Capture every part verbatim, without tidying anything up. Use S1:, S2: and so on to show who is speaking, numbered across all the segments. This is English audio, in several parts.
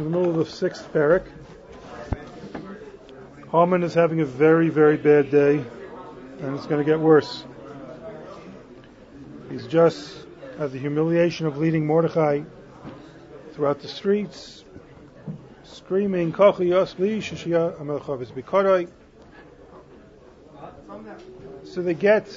S1: in the middle of the sixth parak. Haman is having a very, very bad day, and it's going to get worse. He's just had the humiliation of leading Mordechai throughout the streets, screaming, Kochi Yosli Shishia Amelchavis Bikorai. So they get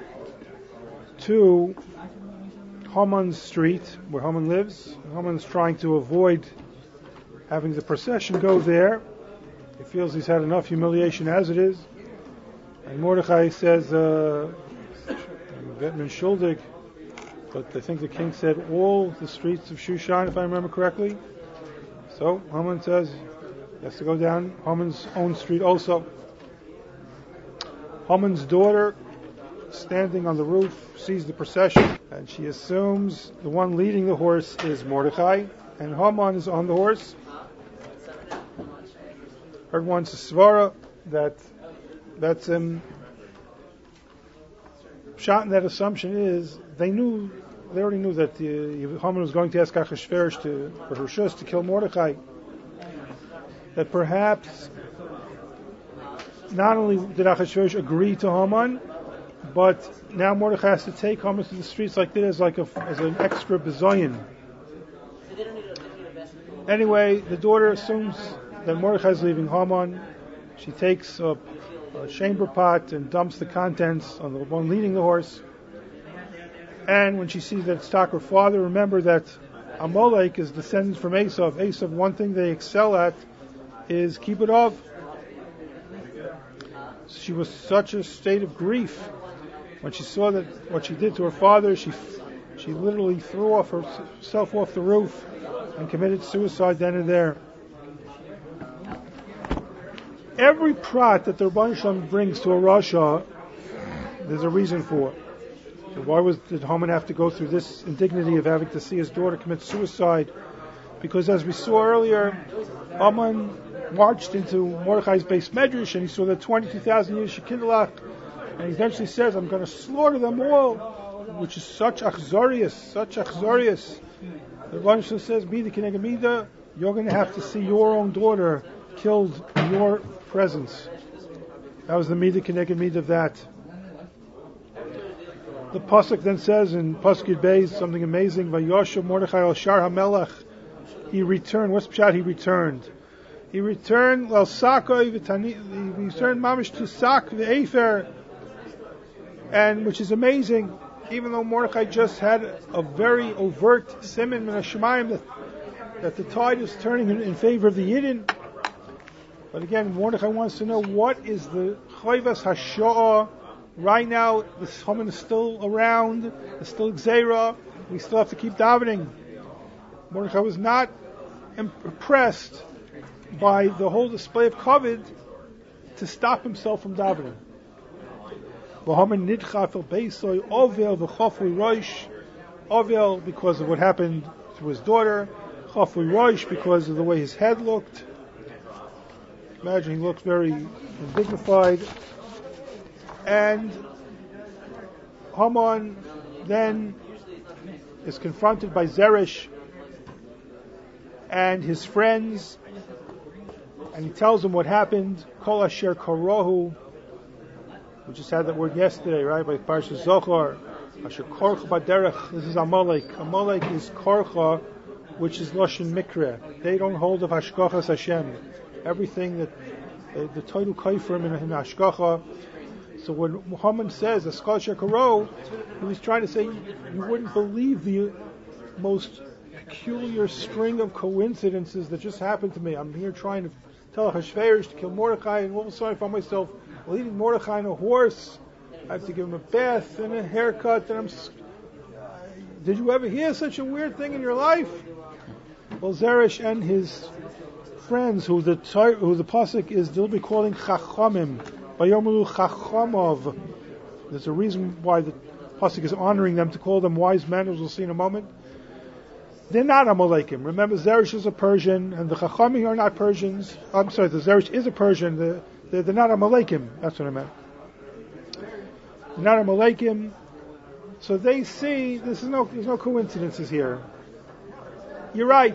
S1: to Haman's street, where Haman lives. Haman's trying to avoid having the procession go there. He feels he's had enough humiliation as it is. And Mordechai says, uh, I'm getting schuldig, but I think the king said all the streets of Shushan, if I remember correctly. So Haman says he has to go down Haman's own street also. Haman's daughter, standing on the roof, sees the procession, and she assumes the one leading the horse is Mordechai, and Haman is on the horse. Heard once a svara that that's him. Shot in that assumption is they knew, they already knew that uh, Haman was going to ask Achashverosh to for Rishus to kill Mordechai. That perhaps not only did Achashverosh agree to Haman, but now Mordechai has to take Haman to the streets like this, as like a, as an extra bezoyan. Anyway, the daughter assumes that Mordechai is leaving Haman. She takes a, a chamber pot and dumps the contents on the one leading the horse. And when she sees that it's Tak, her father, remember that Amalek is descended from Esav. Esav, one thing they excel at is keep it off. She was such a state of grief when she saw that what she did to her father. She she literally threw off herself off the roof and committed suicide then and there. Every prat that the Rebbeinu Shalom brings to a Rasha, there's a reason for it. So why was did Haman have to go through this indignity of having to see his daughter commit suicide? Because as we saw earlier, Haman marched into Mordechai's base medrash and he saw that twenty-two thousand years Shekindalach, and he eventually says, I'm going to slaughter them all, which is such achzorius, such achzorius. The Rebbeinu Shalom says, Mida Keneged Mida, you're going to have to see your own daughter killed in your presence. That was the Mida Keneged Mida of that. The pasuk then says in Pasuk Yud Beis something amazing. Vayoshav Mordechai al Shar HaMelech. He returned. What's pshat? He returned. He returned. Well, Sakoi v'tani. He returned mamish to Sak v'Efer, and which is amazing. Even though Mordechai just had a very overt siman min hashemayim that that the tide is turning in, in favor of the Yidden. But again, Mordechai wants to know what is the chayvas hasha'ah. Right now, this Haman is still around. It's still Gzeira. We still have to keep davening. Mordechai was not impressed by the whole display of kavod to stop himself from davening. Haman nidcha fel beisoy ovel v'chafui roish. Ovel because of what happened to his daughter. Chafui roish because of the way his head looked. Imagine he looked very dignified. And Haman then is confronted by Zeresh and his friends, and he tells them what happened. Kol asher karohu. We just had that word yesterday, right? By Parshas Zohar. Asher korcha baderech. This is Amalek. Amalek is korcha, which is Lashon Mikra. They don't hold of Hashgachas Hashem. Everything that uh, the title Kaifrim in, in Hashgacha. So when Muhammad says Askal Shekaro, he was trying to say you wouldn't believe the most peculiar string of coincidences that just happened to me. I'm here trying to tell Hashverosh to kill Mordechai, and all of a sudden I find myself leading Mordechai on a horse. I have to give him a bath and a haircut. And I'm. Did you ever hear such a weird thing in your life? Well, Zeresh and his friends, who the who the pasuk is deliberately calling Chachamim. Vayomelu Chachamov. There's a reason why the pasuk is honoring them to call them wise men, as we'll see in a moment. They're not Amalekim. Remember, Zeresh is a Persian, and the Chachamim are not Persians. I'm sorry, the Zeresh is a Persian. The, they're, they're not Amalekim. That's what I meant. They're not Amalekim. So they see, this is no, there's no coincidences here. You're right.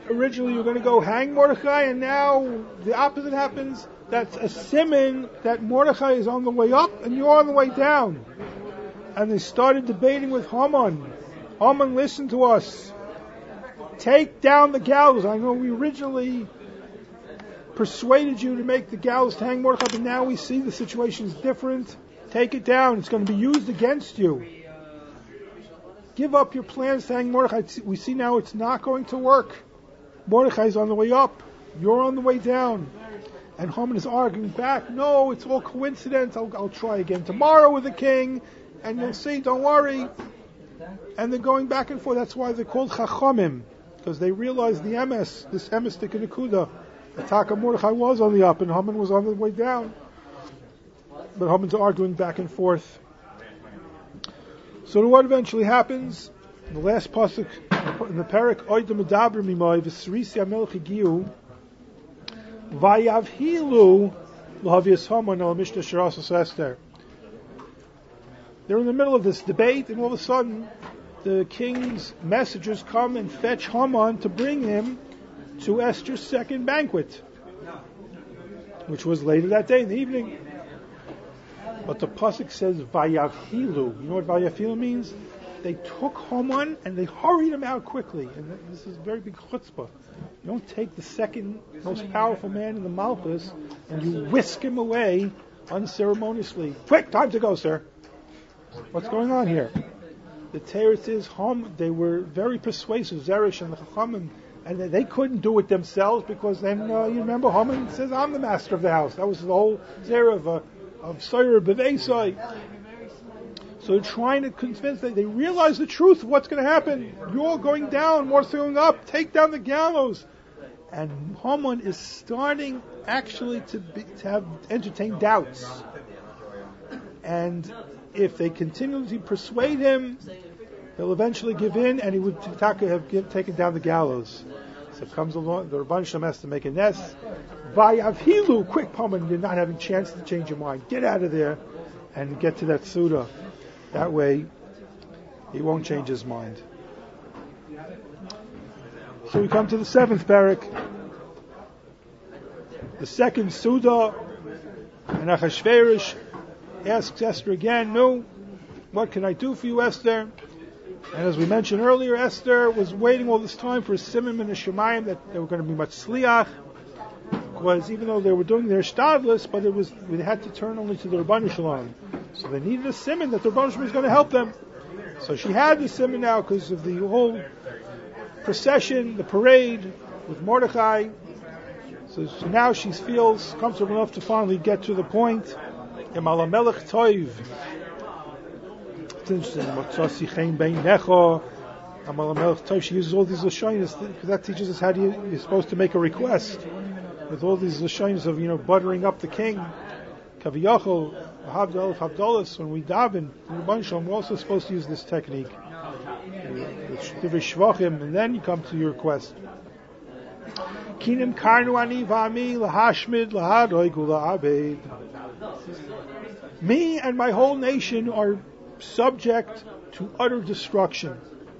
S1: originally you were going to go hang Mordechai, and now the opposite happens. That's a siman that Mordechai is on the way up and you're on the way down. And they started debating with Haman. Haman, listen to us. Take down the gallows. I know we originally persuaded you to make the gallows to hang Mordechai, but now we see the situation is different. Take it down. It's going to be used against you. Give up your plans to hang Mordechai. We see now it's not going to work. Mordechai is on the way up. You're on the way down. And Haman is arguing back. No, it's all coincidence. I'll, I'll try again tomorrow with the king. And you'll see, don't worry. And they're going back and forth. That's why they're called Chachamim. Because they realized the M S, this emes Nikuda. The Taka Mordechai was on the up and Haman was on the way down. But Haman's arguing back and forth. So what eventually happens? The last pasuk in the parak, Oidem Medaber Mimai V'Srisi Amelech Higiu Vayavhilu L'Havias Haman Al Mishnah Shirasas Esther. They're in the middle of this debate, and all of a sudden, the king's messengers come and fetch Haman to bring him to Esther's second banquet, which was later that day in the evening. But the pasuk says Vayavhilu. You know what Vayavhilu means? They took Haman and they hurried him out quickly. And this is a very big chutzpah. You don't take the second most powerful man in the Malchus and you whisk him away unceremoniously. Quick, time to go, sir. What's going on here? The teretz is Ham. They were very persuasive, Zeresh and the Chachamim, and they, they couldn't do it themselves because then uh, you remember Haman says, "I'm the master of the house." That was the whole zera of uh, of Soyer B'Veisai. So they're trying to convince them. They realize the truth of what's going to happen. You're going down, more going up. Take down the gallows. And Haman is starting actually to be, to have entertain doubts. And if they continue to persuade him, he'll eventually give in, and he would Taka have give, taken down the gallows. So it comes along. The Rabban Shem has to make a nest. Vayavhilu, quick, Haman, you're not having a chance to change your mind. Get out of there and get to that Suda. That way, he won't change his mind. So we come to the seventh parak. The second Suda, and Achashverosh asks Esther again, no, what can I do for you, Esther? And as we mentioned earlier, Esther was waiting all this time for a simon and a shemayim that they were going to be much sliach, because even though they were doing their shtadlis, but it was they had to turn only to the Rabban Shalom. So they needed a simon that the Rabban Shalom was going to help them. So she had the simon now because of the whole procession, the parade with Mordechai. So, so now she feels comfortable enough to finally get to the point. Yamal Melech Toiv. It's interesting. Motzasi Chein Bein Necho. Yamal Melech Toiv. She uses all these lashonis because that teaches us how do you, you're supposed to make a request with all these lashonis of, you know, buttering up the king. Kaviyachol, Havdal, Havdalas. When we daven, we're also supposed to use this technique. And then you come to your request. Kinim karnu ani v'ami lahashmid lahadoy gula abed. Me and my whole nation are subject to utter destruction.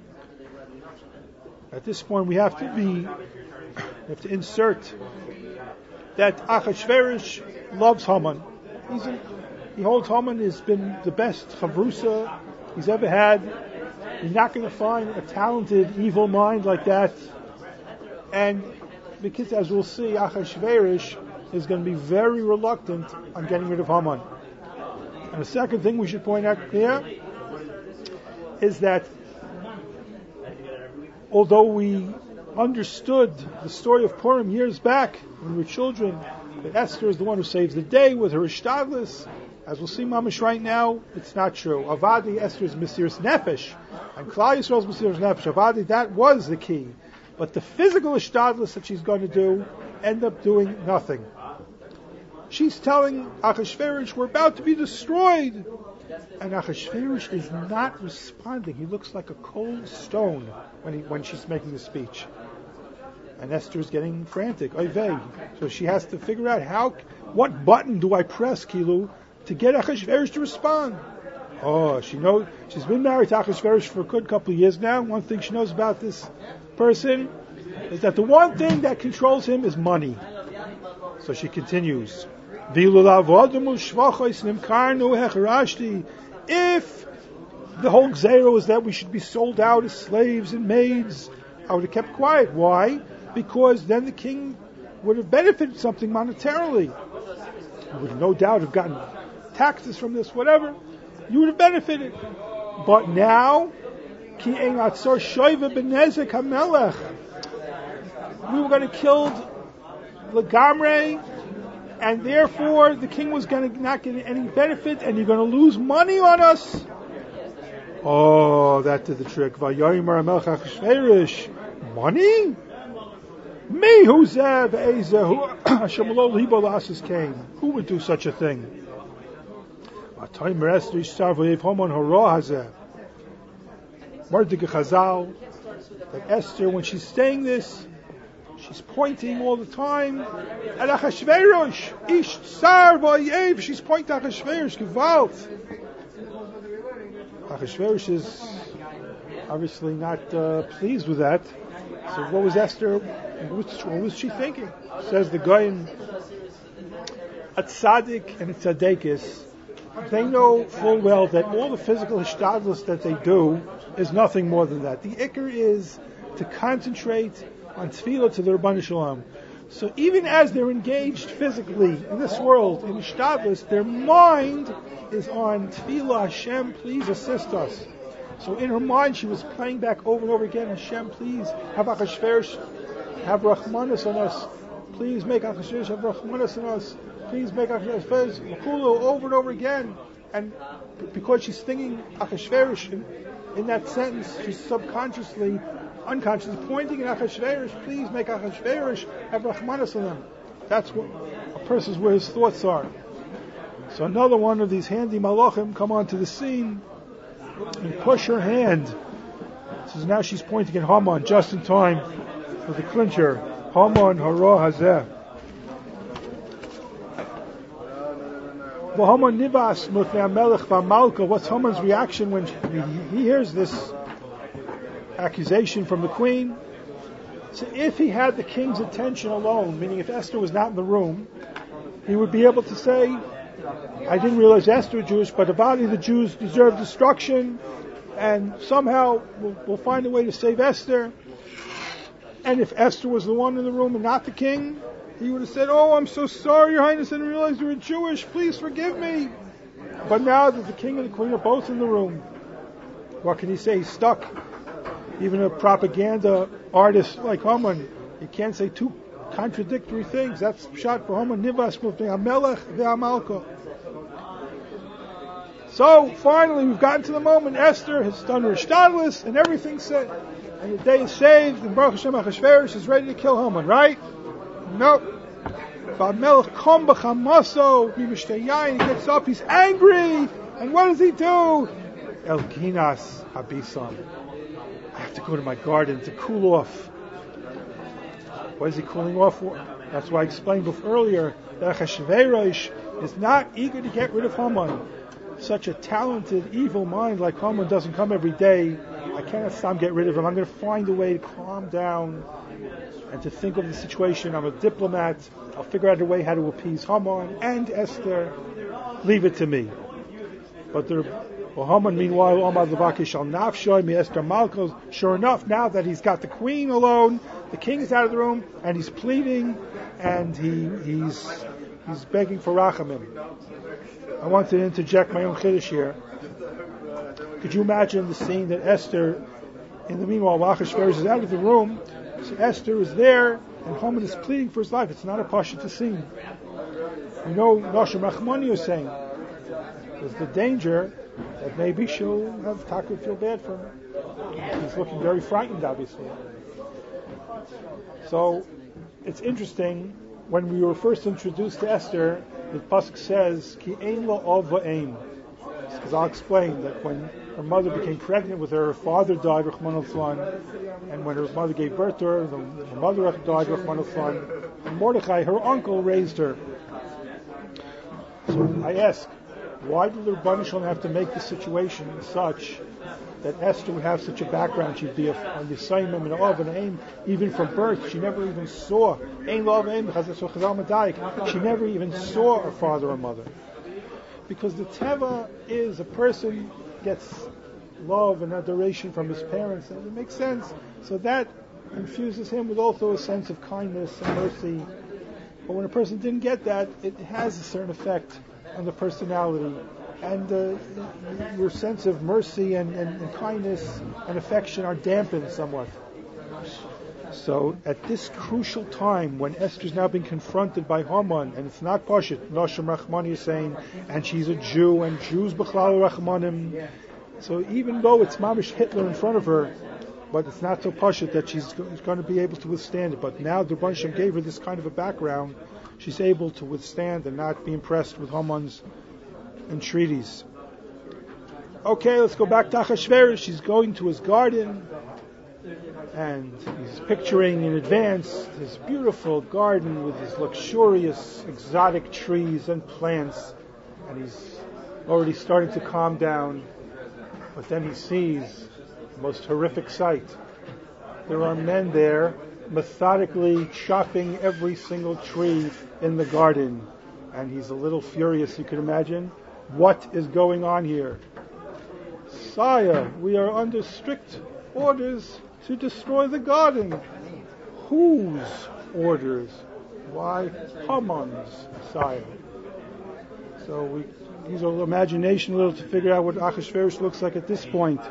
S1: At this point, we have to be, we have to insert that Achashverosh loves Haman. He's a, he holds Haman has been the best chavrusa he's ever had. You're not going to find a talented evil mind like that. And because, as we'll see, Achashverosh is going to be very reluctant on getting rid of Haman. And the second thing we should point out here is that although we understood the story of Purim years back when we were children, that Esther is the one who saves the day with her ishtadlis, as we'll see mamish right now, it's not true. Avadi, Esther's Mesiras Nefesh, and Klal Yisrael's Mesiras Nefesh, Avadi, that was the key. But the physical ishtadlis that she's going to do end up doing nothing. She's telling Achashverosh, we're about to be destroyed. And Achashverosh is not responding. He looks like a cold stone when he, when she's making the speech. And Esther is getting frantic. Oyvei. So she has to figure out how, what button do I press, Kilu, to get Achashverosh to respond. Oh, she knows, she's been married to Achashverosh for a good couple of years now. One thing she knows about this person is that the one thing that controls him is money. So she continues. If the whole gzera was that we should be sold out as slaves and maids, I would have kept quiet. Why? Because then the king would have benefited something monetarily. You would no doubt have gotten taxes from this, whatever. You would have benefited. But now, we were going to kill Legamre, and therefore the king was going to not get any benefit, and you're going to lose money on us. Oh, that did the trick. Money? Me, who's Zeb, came. Who would do such a thing? Mordecai Chazal, that Esther, when she's saying this, she's pointing all the time at Achashverosh. Ish tsar v'ayev. She's pointing at Achashverosh. Gewalt. Achashverosh is obviously not uh, pleased with that. So what was Esther? What was, what was she thinking? Says the guy in a tzaddik and a tzaddikis. They know full well that all the physical hishtadlus that they do is nothing more than that. The ikr is to concentrate on tefillah to the Rabban Shalom. So even as they're engaged physically in this world, in hishtadlus, their mind is on tefillah. Hashem, please assist us. So in her mind, she was playing back over and over again, Hashem, please have Achashverosh have Rachmanis on us. Please make Achashverosh have Rachmanis on us. Please make Achashverosh Makulu over and over again. And because she's thinking Achashverosh in, in that sentence, she's subconsciously, unconsciously pointing at Achashverosh. Please make Achashverosh have Rachmanis on them. That's what a person's where his thoughts are. So another one of these handy malachim come onto the scene and push her hand. So now she's pointing at Haman just in time for the clincher. Haman hara hazeh. Haman nivas mutnei melech v'malka. What's Haman's reaction when he hears this accusation from the queen? So if he had the king's attention alone, meaning if Esther was not in the room, he would be able to say, I didn't realize Esther was Jewish, but about the Jews deserve destruction, and somehow we'll, we'll find a way to save Esther. And if Esther was the one in the room and not the king, he would have said, oh, I'm so sorry, Your Highness, I didn't realize you were Jewish, please forgive me. But now that the king and the queen are both in the room, what can he say? He's stuck. Even a propaganda artist like Haman, he can't say two contradictory things. That's shot for Haman nivas mufnei hamelech ve'amalka. So finally, we've gotten to the moment. Esther has done her shtadlis, and everything's set, and the day is saved. And Baruch Hashem Achashverosh is ready to kill Haman. Right? Nope. Melech kom b'chamaso b'mishtei yayin. He gets up. He's angry, and what does he do? El ginas habisan. I have to go to my garden to cool off. What is he cooling off for? That's why I explained before earlier that Achashverosh is not eager to get rid of Haman. Such a talented, evil mind like Haman doesn't come every day. I cannot stop get rid of him. I'm going to find a way to calm down and to think of the situation. I'm a diplomat. I'll figure out a way how to appease Haman and Esther. Leave it to me. But the well, Haman, meanwhile, Omad Levakish al Nafshoy, Mi Esther Malkos. Sure enough, now that he's got the queen alone, the king is out of the room, and he's pleading, and he he's he's begging for Rachamim. I want to interject my own chiddush here. Could you imagine the scene that Esther, in the meanwhile, Achashverosh is out of the room, so Esther is there, and Haman is pleading for his life. It's not a pashut scene. You know, Noshem Rachmani is saying, there's the danger that maybe she'll have Taka feel bad for him. He's looking very frightened, obviously. So, it's interesting, when we were first introduced to Esther, the pasuk says, Ki ein lo av v'ein. Because I'll explain that when her mother became pregnant with her, her father died, Rachmana litzlan, and when her mother gave birth to her, the, her mother died, Rachmana litzlan, and Mordechai, her uncle, raised her. So I ask, Why did the Rebbeinu Shalom have to make the situation such that Esther would have such a background? She'd be a Yisayim and an Av and an Aim, even from birth. She never even saw Ein Lov Aim She never even saw her father or mother. Because the Teva is a person gets love and adoration from his parents, and it makes sense. So that infuses him with also a sense of kindness and mercy. But when a person didn't get that, it has a certain effect on the personality, and uh, your sense of mercy and, and, and kindness and affection are dampened somewhat. So at this crucial time, when Esther's now being confronted by Haman, and it's not Pashit, Noshem Rachmani is saying, and she's a Jew, and Jews B'chlal Rachmanim. So even though it's Mamish Hitler in front of her, but it's not so Pashit that she's going to be able to withstand it. But now the Rebbeinu Shalom gave her this kind of a background, she's able to withstand and not be impressed with Haman's entreaties. Okay, let's go back to Achashverosh. She's going to his garden, and he's picturing in advance this beautiful garden with these luxurious, exotic trees and plants, and he's already starting to calm down. But then he sees the most horrific sight. There are men there methodically chopping every single tree in the garden, and he's a little furious, you can imagine. What is going on here? Sire, we are under strict orders to destroy the garden. Whose orders? Why, Haman's, sire. So we use our imagination a little to figure out what Achashverosh looks like at this point.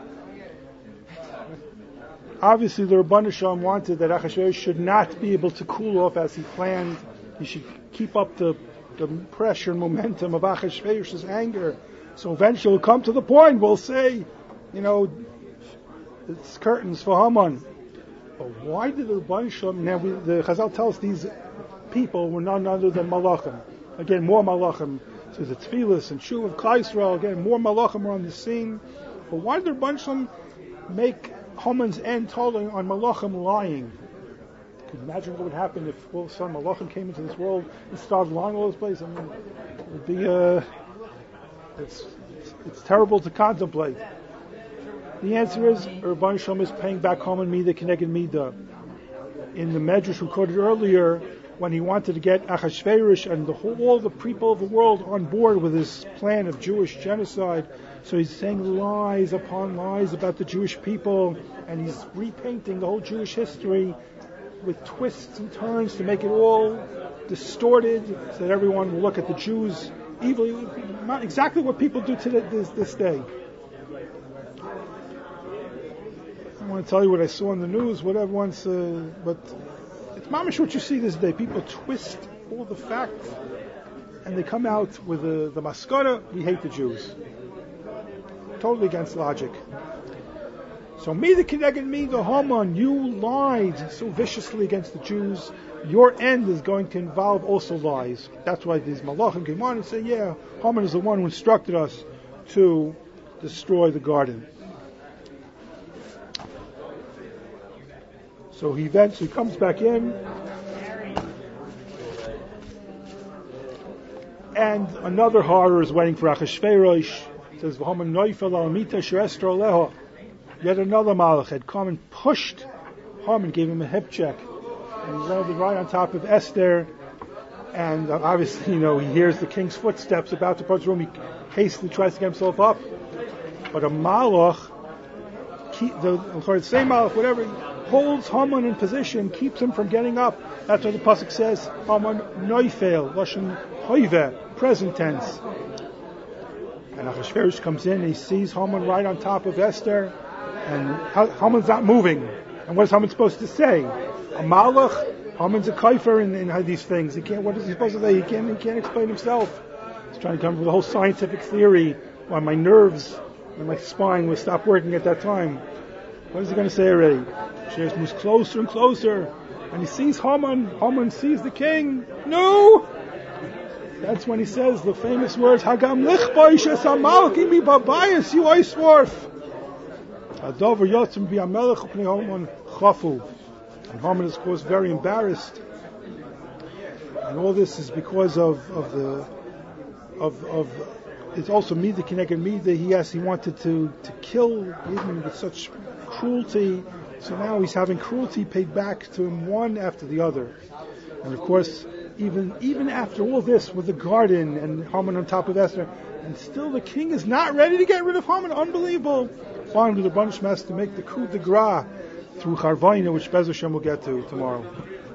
S1: Obviously, the Rebbeinu Shalom wanted that Achashverosh should not be able to cool off as he planned. He should keep up the, the pressure and momentum of Achashverosh's anger. So eventually we'll come to the point, we'll say, you know, it's curtains for Haman. But why did the Rebbeinu Shalom, now we, the Chazal tells these people were none other than Malachim. Again, more Malachim. So the Tfilas and Shuv of Klal Yisrael, again, more Malachim are on the scene. But why did the Rebbeinu Shalom make Haman's end totally on Malachim lying? Can you imagine what would happen if all of a sudden Malachim came into this world and started lying all over this place? I mean, it would be, uh, it's, it's, it's terrible to contemplate. The answer is, Rebbeinu Shalom is paying back Haman Mida Keneged Mida. In the Medrash we quoted earlier, when he wanted to get Achashverosh and the whole, all the people of the world on board with his plan of Jewish genocide, so he's saying lies upon lies about the Jewish people, and he's repainting the whole Jewish history with twists and turns to make it all distorted, so that everyone will look at the Jews evilly, not exactly what people do to this, this day. I want to tell you what I saw in the news, whatever once, uh, but it's mamish what you see this day. People twist all the facts, and they come out with the, the maskara, we hate the Jews. Totally against logic. So me the Keneged me the Haman, you lied so viciously against the Jews. Your end is going to involve also lies. That's why these malachim came on and say, yeah, Haman is the one who instructed us to destroy the garden. So he eventually comes back in, and another horror is waiting for Achashverosh. It says, V'haman noifel al mita she'ester aleha. Yet another malach had come and pushed Haman, gave him a hip check, and he landed right on top of Esther. And uh, obviously, you know, he hears the king's footsteps about to approach the room. He hastily tries to get himself up, but a malach, keep, the, the same malach, whatever, holds Haman in position, keeps him from getting up. That's what the pasuk says. Haman noifel, lashon hoive, present tense. And Achashverosh comes in, and he sees Haman right on top of Esther, and Haman's not moving. And what is Haman supposed to say? A malach? Haman's a kaifer in, in these things. He can't. What is he supposed to say? He can't. He can't explain himself. He's trying to come up with a whole scientific theory why my nerves and my spine will stop working at that time. What is he going to say already? She moves closer and closer, and he sees Haman. Haman sees the king. No! That's when he says the famous words, Hagam lichboish es amalki mi babayis you oisworf. Adover yotzim bi amelech upnei Haman chafu. And Haman is, of course, very embarrassed. And all this is because of, of the of of it's also Mida Kineged Mida. He yes, he wanted to, to kill Yidden with such cruelty. So now he's having cruelty paid back to him one after the other. And of course, even even after all this with the garden and Haman on top of Esther, and still the king is not ready to get rid of Haman. Unbelievable. Finally, the Baruch has to make the coup de grace through Charvaina, which Bez Hashem will get to tomorrow.